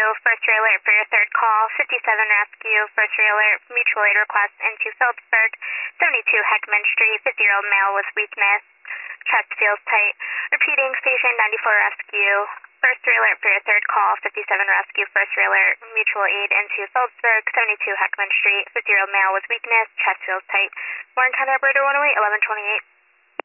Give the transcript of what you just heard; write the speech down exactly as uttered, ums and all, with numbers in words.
first ray alert for your third call, fifty-seven rescue, first ray alert, mutual aid request into Phillipsburg, seventy-two Heckman Street, fifty-year-old male with weakness, chest feels tight. Repeating, station ninety-four rescue, first ray alert for your third call, fifty-seven rescue, first ray alert, mutual aid into Phillipsburg, seventy-two Heckman Street, fifty-year-old male with weakness, chest feels tight. Warren County Operator one oh eight, eleven twenty-eight.